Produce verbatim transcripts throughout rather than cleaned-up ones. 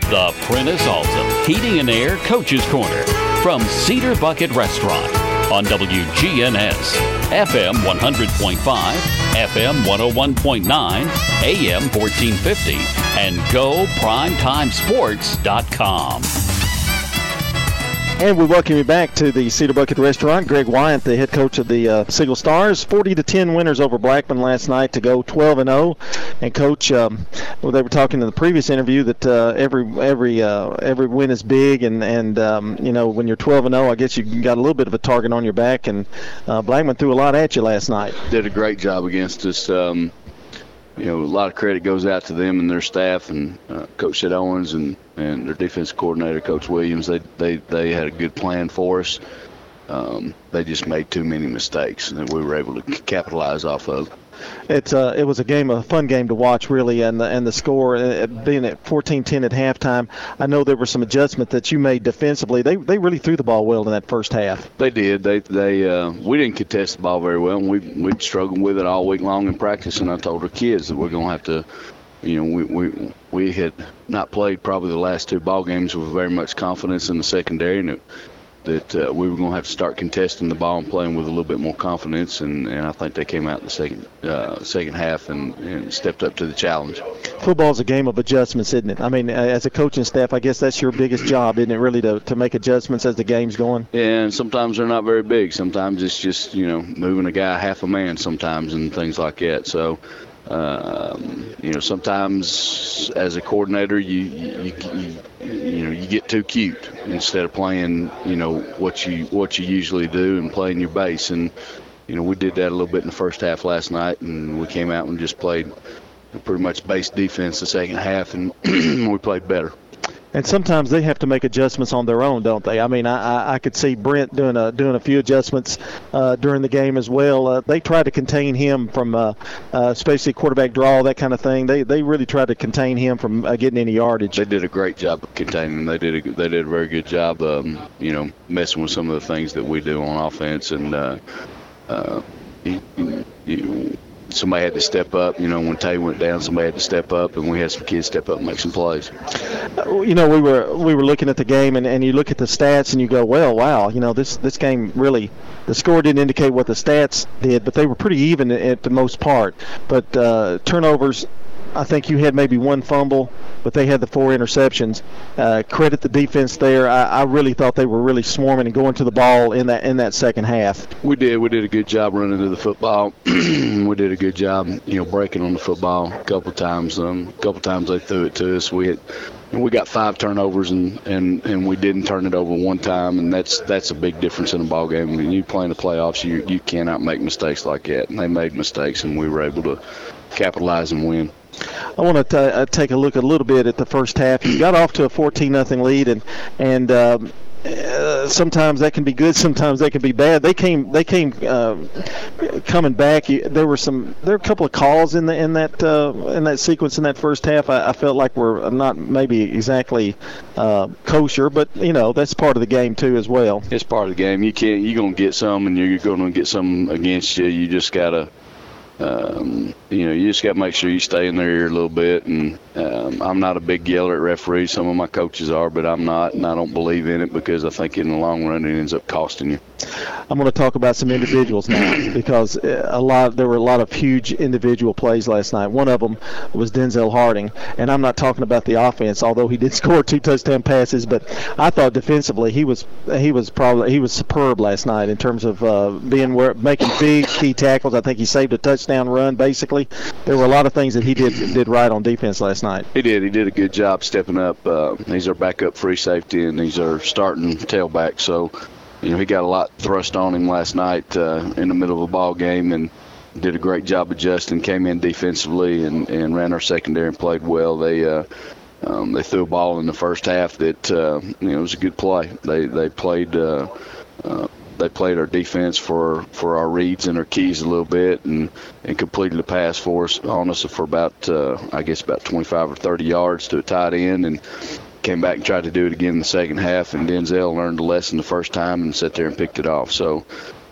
The Prentice Alta Heating and Air Coach's Corner from Cedar Bucket Restaurant on W G N S, F M one hundred point five, F M one oh one point nine, A M fourteen fifty, and go primetime sports dot com. And we welcome you back to the Cedar Bucket Restaurant. Greg Wyant, the head coach of the uh, Siegel Stars, forty to ten winners over Blackman last night to go twelve and oh. And Coach, um, well, they were talking in the previous interview that uh, every every uh, every win is big, and and um, you know, when you're twelve and oh, I guess you got a little bit of a target on your back. And uh, Blackman threw a lot at you last night. Did a great job against us. Um, you know, a lot of credit goes out to them and their staff, and uh, Coach Ed Owens and, and their defense coordinator, Coach Williams. They they they had a good plan for us. Um, they just made too many mistakes, and we were able to capitalize off of. It's uh, it was a game, a fun game to watch, really, and the and the score uh, being at fourteen ten at halftime. I know there were some adjustments that you made defensively. They they really threw the ball well in that first half. They did. They they uh, we didn't contest the ball very well, and we we struggled with it all week long in practice. And I told our kids that we're going to have to, you know, we we we had not played probably the last two ball games with very much confidence in the secondary, and it, that uh, we were going to have to start contesting the ball and playing with a little bit more confidence, and, and I think they came out in the second uh, second half and, and stepped up to the challenge. Football's a game of adjustments, isn't it? I mean, as a coaching staff, I guess that's your biggest job, isn't it, really, to, to make adjustments as the game's going? And sometimes they're not very big. Sometimes it's just, you know, moving a guy half a man sometimes and things like that. So, Um, you know, sometimes as a coordinator, you, you you you know you get too cute instead of playing, you know, what you what you usually do and playing your base. And you know, we did that a little bit in the first half last night, and we came out and just played pretty much base defense the second half, and we played better. And sometimes they have to make adjustments on their own, don't they? I mean, I, I, I could see Brent doing a doing a few adjustments uh, during the game as well. Uh, they try to contain him from, uh, uh, especially quarterback draw, that kind of thing. They they really try to contain him from uh, getting any yardage. They did a great job of containing him. They did a, they did a very good job, um, you know, messing with some of the things that we do on offense. And uh, uh, he, he, somebody had to step up. You know, when Tay went down, somebody had to step up, and we had some kids step up and make some plays. You know, we were we were looking at the game, and, and you look at the stats, and you go, well, wow, you know, this, this game really, the score didn't indicate what the stats did, but they were pretty even at the most part. But uh, turnovers, I think you had maybe one fumble, but they had the four interceptions. Uh, credit the defense there. I, I really thought they were really swarming and going to the ball in that in that second half. We did. We did a good job running to the football. We did a good job, you know, breaking on the football a couple of times. Um, a couple of times they threw it to us. We had, we got five turnovers, and, and, and we didn't turn it over one time, and that's that's a big difference in a ball game. When you play in the playoffs, you you cannot make mistakes like that. And they made mistakes, and we were able to capitalize and win. I want to t- uh, take a look a little bit at the first half. You got off to a fourteen nothing lead, and and um, uh, sometimes that can be good, sometimes that can be bad. They came they came uh, coming back. There were some there were a couple of calls in the in that uh, in that sequence in that first half. I, I felt like were not maybe exactly uh, kosher, but you know, that's part of the game too as well. It's part of the game. You can't you're gonna get some, and you're gonna get some against you. You just gotta. Um, you know, you just got to make sure you stay in their ear a little bit. And um, I'm not a big yeller at referees. Some of my coaches are, but I'm not, and I don't believe in it because I think in the long run it ends up costing you. I'm going to talk about some individuals now because a lot there were a lot of huge individual plays last night. One of them was Denzel Harding, and I'm not talking about the offense, although he did score two touchdown passes. But I thought defensively he was he was probably he was superb last night in terms of uh, being where, making big key tackles. I think he saved a touchdown run. Basically, there were a lot of things that he did did right on defense last night. He did. He did a good job stepping up. Uh, he's our backup free safety, and he's our starting tailback. So. You know, he got a lot thrust on him last night uh, in the middle of a ball game and did a great job adjusting, came in defensively and, and ran our secondary and played well. They uh, um, they threw a ball in the first half that, uh, you know, it was a good play. They they played uh, uh, they played our defense for, for our reads and our keys a little bit and, and completed a pass for us on us for about, uh, I guess, about twenty-five or thirty yards to a tight end, and came back and tried to do it again in the second half, and Denzel learned the lesson the first time and sat there and picked it off. So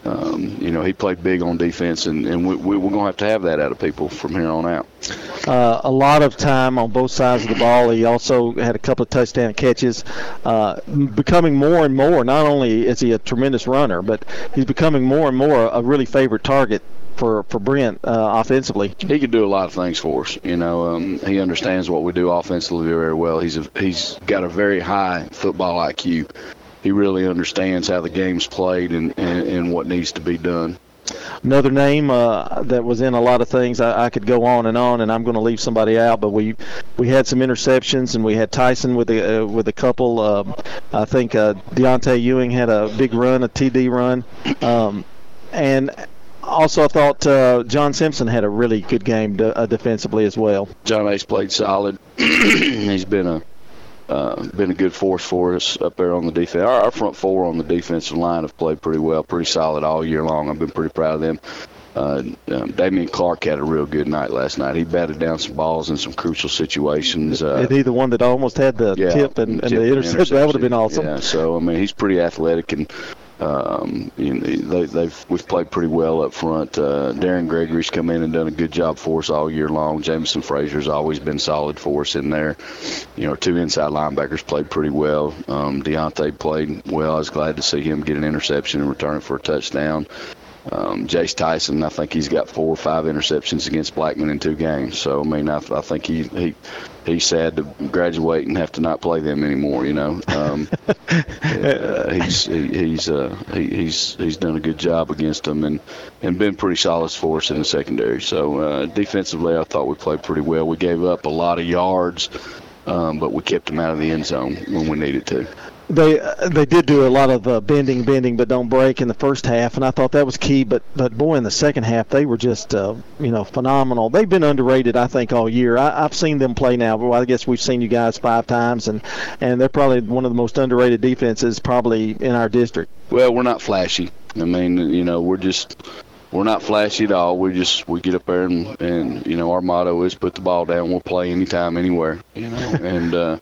um, you know, he played big on defense, and, and we, we, we're going to have to have that out of people from here on out. Uh, a lot of time on both sides of the ball. He also had a couple of touchdown catches, uh, becoming more and more, not only is he a tremendous runner, but he's becoming more and more a really favorite target for, for Brent uh, offensively. He could do a lot of things for us. You know, um, he understands what we do offensively very well. He's a, he's got a very high football I Q. He really understands how the game's played and, and, and what needs to be done. Another name uh, that was in a lot of things, I, I could go on and on, and I'm going to leave somebody out, but we we had some interceptions, and we had Tyson with a, uh, with a couple. Uh, I think uh, Deontay Ewing had a big run, a T D run. Um, and also I thought uh, John Simpson had a really good game de- uh, defensively as well. John Ace played solid. He's been a Uh, been a good force for us up there on the defense. Our, our front four on the defensive line have played pretty well, pretty solid all year long. I've been pretty proud of them. Uh, um, Damian Clark had a real good night last night. He batted down some balls in some crucial situations. Uh, and he the one that almost had the yeah, tip and, and tip the interception. That would have been awesome. Yeah, so, I mean, he's pretty athletic, and um, you know, they, they've we've played pretty well up front. Uh, Darren Gregory's come in and done a good job for us all year long. Jameson Frazier's always been solid for us in there. You know, our two inside linebackers played pretty well. Um, Deontay played well. I was glad to see him get an interception and return it for a touchdown. Um, Jace Tyson, I think he's got four or five interceptions against Blackman in two games. So, I mean, I, I think he, he he's sad to graduate and have to not play them anymore, you know. Um, uh, he's he, he's uh, he, he's he's done a good job against them and, and been pretty solid for us in the secondary. So, uh, defensively, I thought we played pretty well. We gave up a lot of yards, um, but we kept them out of the end zone when we needed to. They they did do a lot of uh, bending, bending, but don't break in the first half, and I thought that was key. But, but boy, in the second half, they were just, uh, you know, phenomenal. They've been underrated, I think, all year. I, I've seen them play now. Well, I guess we've seen you guys five times, and, and they're probably one of the most underrated defenses probably in our district. Well, we're not flashy. I mean, you know, we're just we're not flashy at all. We just we get up there and, and you know, our motto is put the ball down. We'll play anytime, anywhere. You know, and. Uh,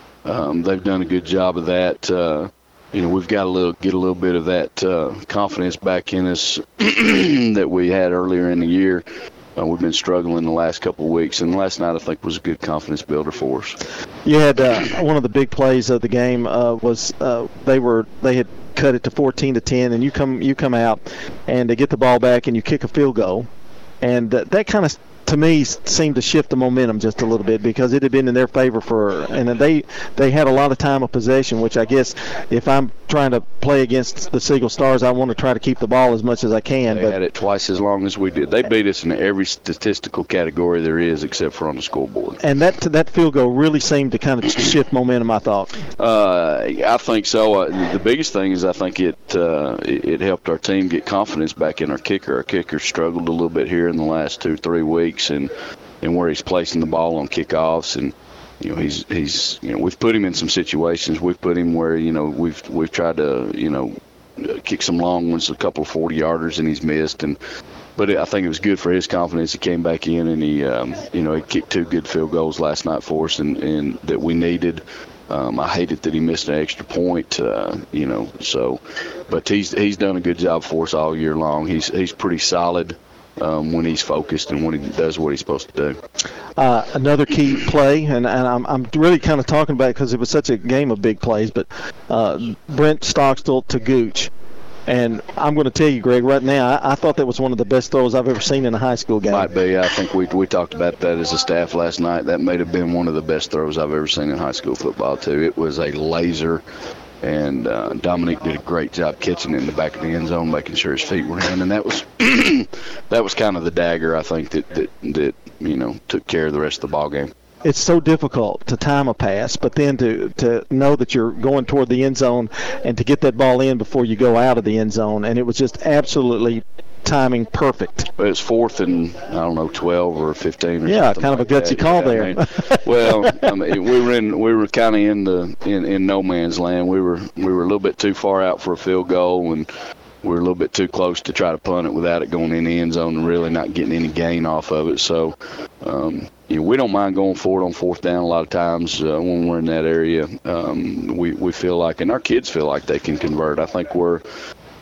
Um, they've done a good job of that. Uh, you know, we've got a little get a little bit of that uh, confidence back in us that we had earlier in the year. Uh, we've been struggling the last couple of weeks, and last night I think was a good confidence builder for us. You had uh, one of the big plays of the game uh, was uh, they were they had cut it to fourteen to ten, and you come you come out and they get the ball back and you kick a field goal, and uh, that kind of, to me, seemed to shift the momentum just a little bit because it had been in their favor for, and they they had a lot of time of possession, which I guess if I'm trying to play against the Siegel Stars, I want to try to keep the ball as much as I can. They but, had it twice as long as we did. They beat us in every statistical category there is except for on the scoreboard. And that that field goal really seemed to kind of shift momentum, I thought. Uh, I think so. Uh, the biggest thing is I think it, uh, it it helped our team get confidence back in our kicker. Our kicker struggled a little bit here in the last two, three weeks. And, and where he's placing the ball on kickoffs, and you know he's he's you know we've put him in some situations. We've put him where you know we've we've tried to you know kick some long ones, a couple of forty yarders, and he's missed. And but it, I think it was good for his confidence. He came back in and he um, you know he kicked two good field goals last night for us, and, and that we needed. Um, I hated that he missed an extra point, uh, you know. So, but he's he's done a good job for us all year long. He's he's pretty solid. Um, when he's focused and when he does what he's supposed to do. Uh, another key play, and, and I'm, I'm really kind of talking about it because it was such a game of big plays, but uh, Brent Stockstill to Gooch. And I'm going to tell you, Greg, right now, I, I thought that was one of the best throws I've ever seen in a high school game. Might be. I think we we talked about that as a staff last night. That may have been one of the best throws I've ever seen in high school football, too. It was a laser. And uh, Dominique did a great job catching it in the back of the end zone, making sure his feet were in. And that was that was kind of the dagger, I think, that, that, that you know, took care of the rest of the ball game. It's so difficult to time a pass, but then to, to know that you're going toward the end zone and to get that ball in before you go out of the end zone. And it was just absolutely timing perfect. Well, it's fourth and, I don't know, twelve or fifteen or yeah, something kind like of a gutsy that. call yeah, there. I mean, well, I mean, we were in we were kind of in the in, in no man's land. We were we were a little bit too far out for a field goal, and we were a little bit too close to try to punt it without it going in the end zone and really not getting any gain off of it. So, um, you know, we don't mind going for it on fourth down a lot of times uh, when we're in that area. Um, we we feel like, and our kids feel like they can convert. I think we're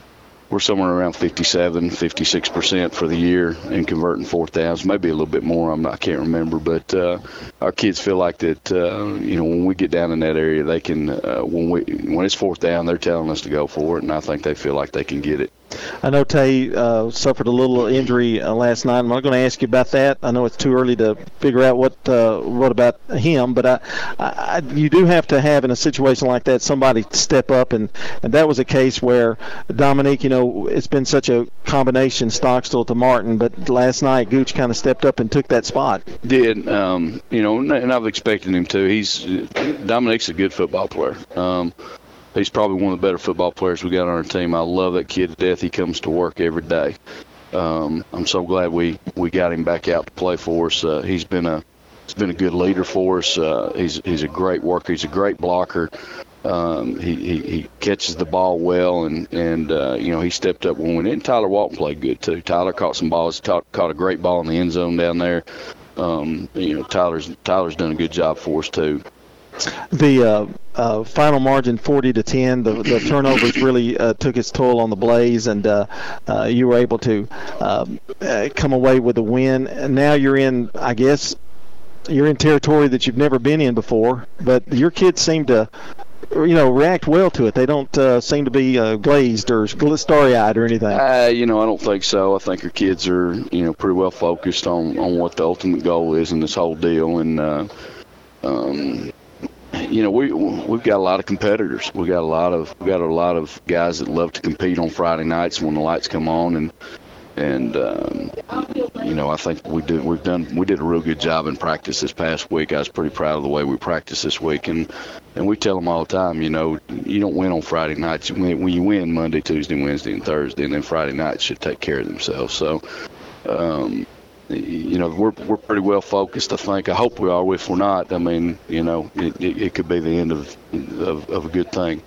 we're somewhere around fifty-seven, fifty-six percent for the year in converting fourth downs, maybe a little bit more. I'm not, I can't remember, but uh, our kids feel like that. Uh, you know, when we get down in that area, they can. Uh, when we when it's fourth down, they're telling us to go for it, and I think they feel like they can get it. I know Tay uh, suffered a little injury uh, last night. I'm not going to ask you about that. I know it's too early to figure out what uh, what about him, but I, I, you do have to have in a situation like that somebody step up, and, and that was a case where Dominique, you know, it's been such a combination Stockstill to Martin, but last night Gooch kind of stepped up and took that spot. Did um, you know? And I've expected him to. He's Dominique's a good football player. Um, He's probably one of the better football players we got on our team. I love that kid to death. He comes to work every day. Um, I'm so glad we, we got him back out to play for us. Uh, he's been a he's been a good leader for us. Uh, he's he's a great worker. He's a great blocker. Um, he, he he catches the ball well, and and uh, you know he stepped up when we did. And Tyler Walton played good too. Tyler caught some balls. Caught, caught a great ball in the end zone down there. Um, you know Tyler's Tyler's done a good job for us too. The uh, uh, final margin forty to ten. The, the turnovers really uh, took its toll on the Blaze, and uh, uh, you were able to uh, uh, come away with a win. And now you're in, I guess, you're in territory that you've never been in before. But your kids seem to, you know, react well to it. They don't uh, seem to be uh, glazed or starry-eyed or anything. Uh, you know, I don't think so. I think our kids are, you know, pretty well focused on, on what the ultimate goal is in this whole deal, and. Uh, um, You know, we we've got a lot of competitors. We got a lot of we got a lot of guys that love to compete on Friday nights when the lights come on, and and um, you know, I think we do we've done we did a real good job in practice this past week. I was pretty proud of the way we practiced this week, and and we tell them all the time, you know, you don't win on Friday nights. You win, when you win Monday, Tuesday, Wednesday, and Thursday, and then Friday nights should take care of themselves. So. Um, You know, we're we're pretty well focused, I think. I hope we are. If we're not, I mean, you know, it, it, it could be the end of of, of a good thing.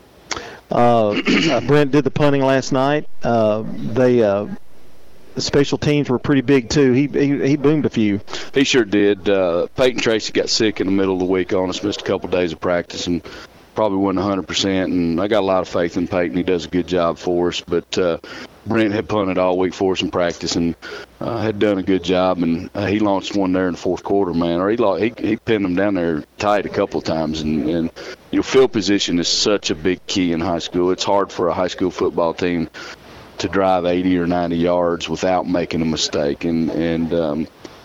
Uh, Brent did the punting last night. Uh, they uh, the special teams were pretty big too. He he, he boomed a few. He sure did. Uh, Peyton Tracy got sick in the middle of the week on us, missed a couple of days of practice, and probably wasn't one hundred percent. And I got a lot of faith in Peyton. He does a good job for us, but. Uh, Brent had punted all week for us in practice and uh, had done a good job, and uh, he launched one there in the fourth quarter, man. Or he he, he pinned them down there tight a couple of times, and, and you know, field position is such a big key in high school. It's hard for a high school football team to drive eighty or ninety yards without making a mistake, and and um,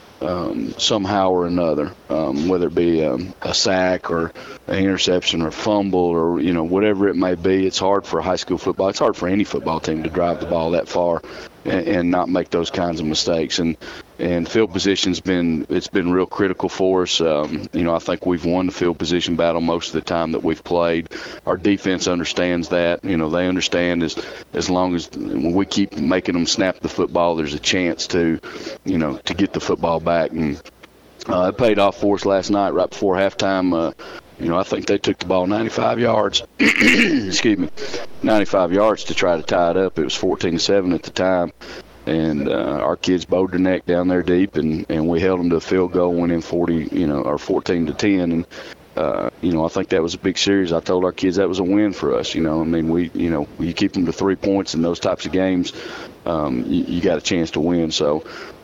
um, somehow or another, um, whether it be um, a sack or an interception or fumble or, you know, whatever it may be, it's hard for high school football. It's hard for any football team to drive the ball that far and, and not make those kinds of mistakes. And and field position's been it's been real critical for us. Um, you know, I think we've won the field position battle most of the time that we've played. Our defense understands that. You know, they understand as as long as when we keep making them snap the football, there's a chance to, you know, to get the football back. And uh, it paid off for us last night right before halftime. Uh, You know, I think they took the ball ninety-five yards, excuse me, ninety-five yards to try to tie it up. It was fourteen to seven at the time. And uh, our kids bowed their neck down there deep, and, and we held them to a field goal, went in forty, you know, or fourteen to ten. And, uh, you know, I think that was a big series. I told our kids that was a win for us. You know, I mean, we, you know, you keep them to three points in those types of games, um, you, you got a chance to win. So,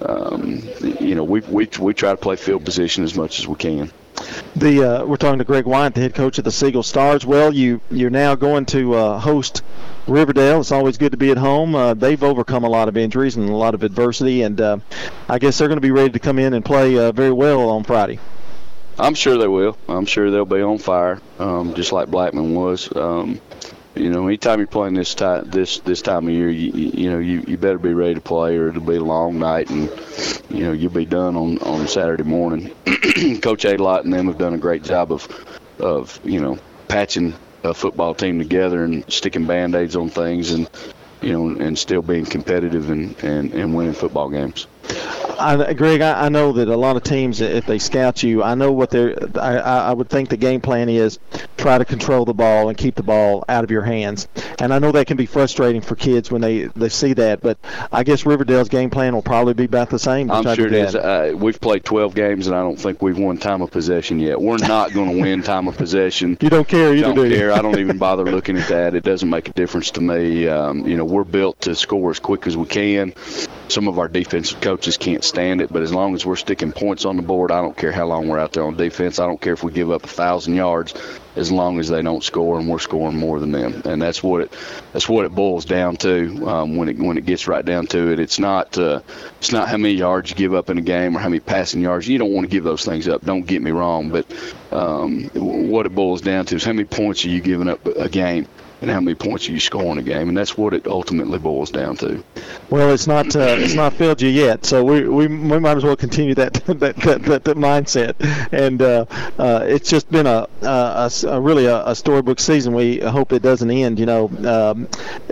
um, you know, we, we, we try to play field position as much as we can. The uh, we're talking to Greg Wyant, the head coach of the Siegel Stars. Well, you you're now going to uh, host Riverdale. It's always good to be at home. Uh, they've overcome a lot of injuries and a lot of adversity, and uh, I guess they're going to be ready to come in and play uh, very well on Friday. I'm sure they will. I'm sure they'll be on fire, um, just like Blackman was. Um, you know, anytime you're playing this time this this time of year, you you, you know you, you better be ready to play, or it'll be a long night, and you know you'll be done on, on Saturday morning. Coach Adelot and them have done a great job of of you know patching a football team together and sticking Band-Aids on things, and you know and still being competitive and, and, and winning football games. I, Greg, I, I know that a lot of teams, if they scout you, I know what they're. I, I would think the game plan is try to control the ball and keep the ball out of your hands. And I know that can be frustrating for kids when they, they see that, but I guess Riverdale's game plan will probably be about the same. I'm sure it is. Uh, we've played twelve games, and I don't think we've won time of possession yet. We're not going to win time of possession. You don't care either, don't do you? care. I don't even bother looking at that. It doesn't make a difference to me. Um, you know, we're built to score as quick as we can. Some of our defensive coaches can't stand it, but as long as we're sticking points on the board, I don't care how long we're out there on defense. I don't care if we give up a thousand yards, as long as they don't score and we're scoring more than them. And that's what it that's what it boils down to um, when it when it gets right down to it. It's not uh, it's not how many yards you give up in a game or how many passing yards. You don't want to give those things up. Don't get me wrong, but um, what it boils down to is how many points are you giving up a game, and how many points are you scoring a game, and that's what it ultimately boils down to. Well, it's not uh, it's not failed you yet, so we we, we might as well continue that that that, that, that mindset. And uh, uh, it's just been a, a, a really a, a storybook season. We hope it doesn't end. You know, um,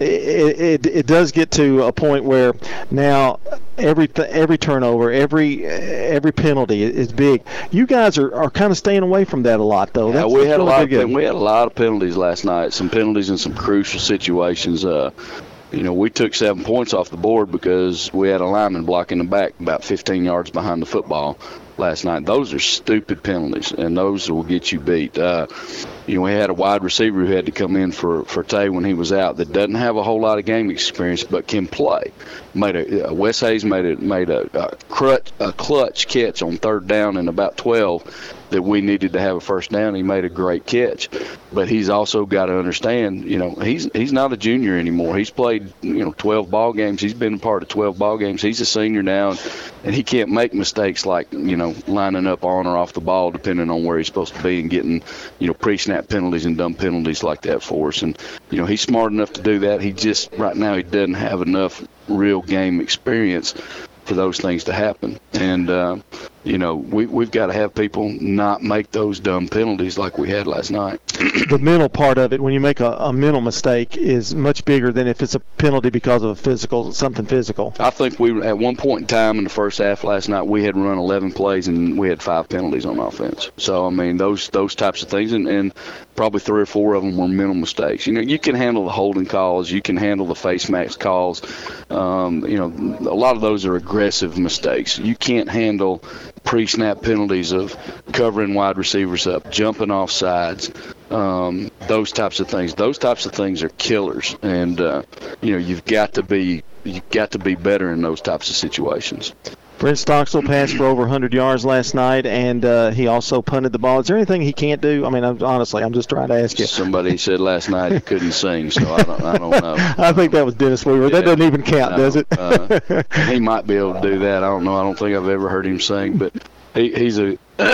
it, it it does get to a point where now every every turnover, every every penalty is big. You guys are, are kind of staying away from that a lot, though. Yeah, That's, we that's had really a lot. good. Of, we had a lot of penalties last night. Some penalties in some crucial situations. Uh, you know, we took seven points off the board because we had a lineman blocking the back about fifteen yards behind the football last night. Those are stupid penalties, and those will get you beat. Uh, you know, we had a wide receiver who had to come in for, for Tay when he was out that doesn't have a whole lot of game experience but can play. Made a uh, Wes Hayes made a made a, a crutch a clutch catch on third down in about twelve that we needed to have a first down. He made a great catch, but he's also got to understand, you know, he's he's not a junior anymore. He's played, you know, twelve ball games. He's been a part of twelve ball games. He's a senior now, and, and he can't make mistakes like, you know, lining up on or off the ball depending on where he's supposed to be and getting, you know, pre-snap penalties and dumb penalties like that for us. And, you know, he's smart enough to do that. He just, right now, he doesn't have enough real game experience for those things to happen. And, uh, you know, we, we've got to have people not make those dumb penalties like we had last night. The mental part of it, when you make a, a mental mistake, is much bigger than if it's a penalty because of a physical, something physical. I think we, at one point in time in the first half last night, we had run eleven plays and we had five penalties on offense. So, I mean, those those types of things, and, and probably three or four of them were mental mistakes. You know, you can handle the holding calls, you can handle the face mask calls. Um, you know, a lot of those are aggressive mistakes. You can't handle pre-snap penalties of covering wide receivers up, jumping off sides, um, those types of things. Those types of things are killers, and uh, you know, you've got to be you've got to be better in those types of situations. Brent Stockstill passed for over one hundred yards last night, and uh, he also punted the ball. Is there anything he can't do? I mean, I'm, honestly, I'm just trying to ask you. Somebody said last night he couldn't sing, so I don't, I don't know. I think that was Dennis Weaver. Yeah, that doesn't even count, no, does it? uh, he might be able to do that. I don't know. I don't think I've ever heard him sing, but he, he's a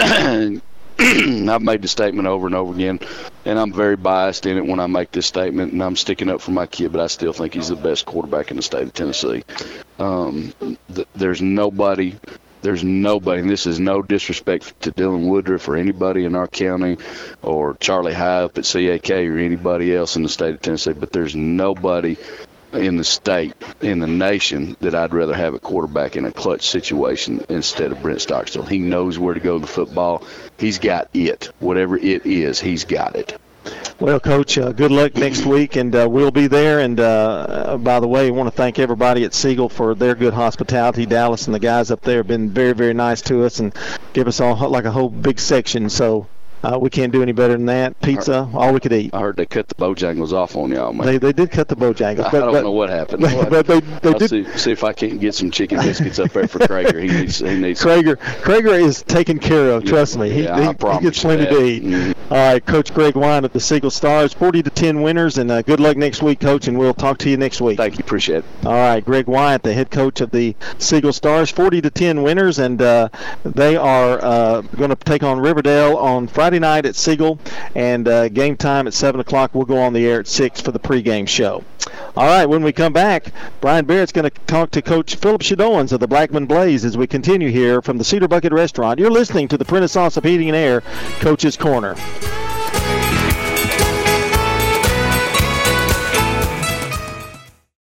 I've made the statement over and over again, and I'm very biased in it when I make this statement, and I'm sticking up for my kid, but I still think he's the best quarterback in the state of Tennessee. Um, th- there's nobody, there's nobody, and this is no disrespect to Dylan Woodruff or anybody in our county or Charlie High up at C A K or anybody else in the state of Tennessee, but there's nobody in the state, in the nation, that I'd rather have a quarterback in a clutch situation instead of Brent Stockstill. He knows where to go to the football. He's got it. Whatever it is, he's got it. Well, Coach, uh, good luck next week, and uh, we'll be there. And, uh, by the way, I want to thank everybody at Siegel for their good hospitality. Dallas and the guys up there have been very, very nice to us and give us all like a whole big section. So Uh, we can't do any better than that. Pizza, all we could eat. I heard they cut the Bojangles off on y'all, man. They they did cut the Bojangles. I but, don't but, know what happened. But, but they they I'll did see, see if I can't get some chicken biscuits up there for Krager. He needs he needs. Krager Krager is taken care of. Trust me. He, yeah, he, I promise he gets plenty that. to eat. Mm-hmm. All right, Coach Greg Wine of the Siegel Stars, forty to ten winners, and uh, good luck next week, Coach. And we'll talk to you next week. Thank you. Appreciate it. All right, Greg Wyatt, the head coach of the Siegel Stars, forty to ten winners, and uh, they are uh, going to take on Riverdale on Friday night at Siegel, and uh, game time at seven o'clock. We'll go on the air at six for the pregame show. All right, when we come back, Brian Barrett's going to talk to Coach Philip Shadowans of the Blackman Blaze as we continue here from the Cedar Bucket Restaurant. You're listening to the Prentice Allsup Heating and Air Coach's Corner.